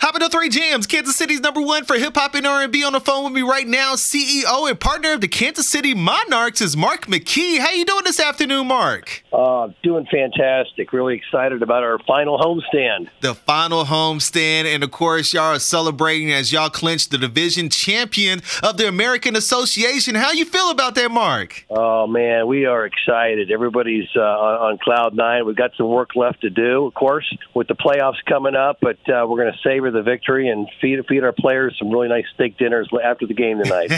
Hopping to 3 Jams, Kansas City's #1 for hip-hop and R&B. On the phone with me right now, CEO and partner of the Kansas City Monarchs is Mark McKee. How you doing this afternoon, Mark? Doing fantastic. Really excited about our final homestand. The final homestand, and of course, y'all are celebrating as y'all clinch the division champion of the American Association. How you feel about that, Mark? Oh, man, we are excited. Everybody's on cloud nine. We've got some work left to do, of course, with the playoffs coming up, but we're going to savor the victory and feed our players some really nice steak dinners after the game tonight.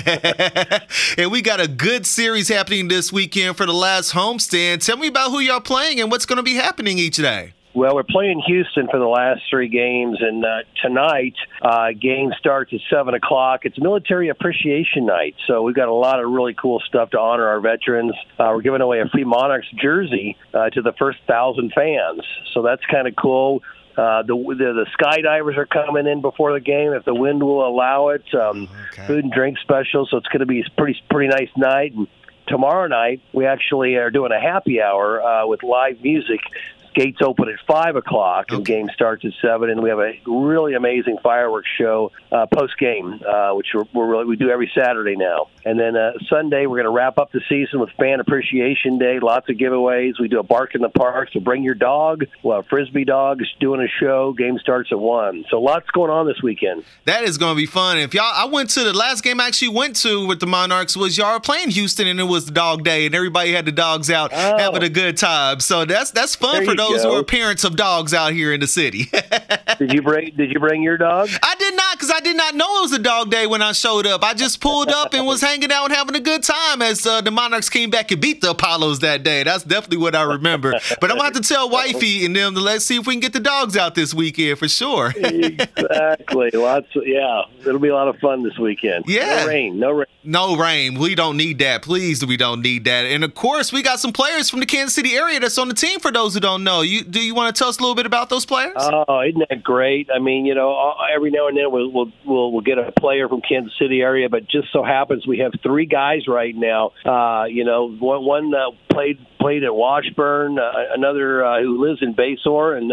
And we got a good series happening this weekend for the last homestand. Tell me about who y'all playing and what's going to be happening each day. Well, we're playing Houston for the last 3 games, and tonight, game starts at 7 o'clock. It's Military Appreciation Night, so we've got a lot of really cool stuff to honor our veterans. We're giving away a free Monarchs jersey to the first 1,000 fans, so that's kind of cool. The skydivers are coming in before the game if the wind will allow it. Food and drink special, so it's going to be a pretty nice night. And tomorrow night, we actually are doing a happy hour with live music. Gates open at 5 o'clock, and game starts at 7. And we have a really amazing fireworks show post game, which we do every Saturday now. And then Sunday, we're going to wrap up the season with Fan Appreciation Day. Lots of giveaways. We do a Bark in the Park, so bring your dog. Well, Frisbee Dog is doing a show. Game starts at 1. So lots going on this weekend. That is going to be fun. I went to the last game I actually went to with the Monarchs was y'all were playing Houston, and it was the dog day, and everybody had the dogs out having a good time. So that's fun for those who are parents of dogs out here in the city. Did you bring your dog? I did not, because I did not know it was a dog day when I showed up. I just pulled up and was hanging out and having a good time as the Monarchs came back and beat the Apollos that day. That's definitely what I remember. But I'm going to have to tell Wifey and them to let's see if we can get the dogs out this weekend for sure. Exactly. It'll be a lot of fun this weekend. Yeah. No rain. We don't need that. Please, we don't need that. And of course, we got some players from the Kansas City area that's on the team for those who don't know. Do you want to tell us a little bit about those players? Oh, isn't that great? I mean, every now and then we'll get a player from Kansas City area, but just so happens we have 3 guys right now. One played at Washburn, another who lives in Basor, and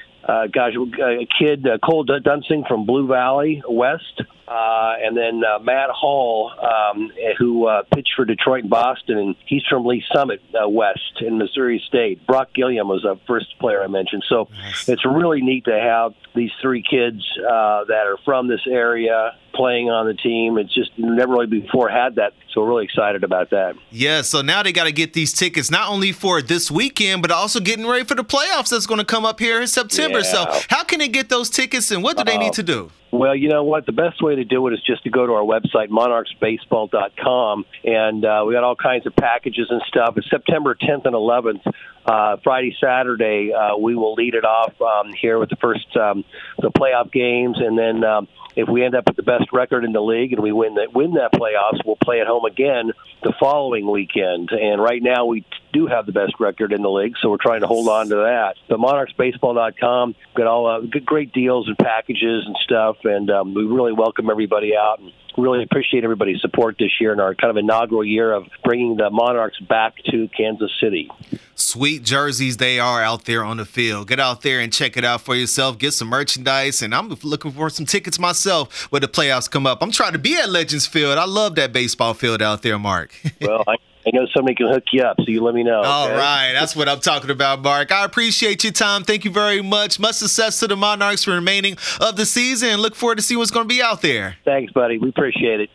a kid, Cole Dunsing from Blue Valley West, and then Matt Hall, who pitched for Detroit and Boston, and he's from Lee Summit West in Missouri State. Brock Gilliam was the first player I mentioned. So It's really neat to have these 3 kids that are from this area playing on the team. It's just never really before had that, so we're really excited about that. Yeah, so now they got to get these tickets not only for this weekend, but also getting ready for the playoffs that's going to come up here in September. Yeah. So how can they get those tickets, and what do they need to do? Well, you know what? The best way to do it is just to go to our website, monarchsbaseball.com, and we got all kinds of packages and stuff. It's September 10th and 11th, Friday, Saturday. We will lead it off here with the first the playoff games, and then if we end up with the best record in the league and we win that playoffs, we'll play at home again the following weekend. And right now we do have the best record in the league, so we're trying to hold on to that. But monarchsbaseball.com, got all great deals and packages and stuff, and we really welcome everybody out and really appreciate everybody's support this year in our kind of inaugural year of bringing the Monarchs back to Kansas City. Sweet jerseys they are out there on the field. Get out there and check it out for yourself. Get some merchandise, and I'm looking for some tickets myself when the playoffs come up. I'm trying to be at Legends Field. I love that baseball field out there, Mark. Well, I know somebody can hook you up, so you let me know. All okay? right. That's what I'm talking about, Mark. I appreciate your time. Thank you very much. Much success to the Monarchs for the remaining of the season, and look forward to see what's going to be out there. Thanks, buddy. We appreciate it.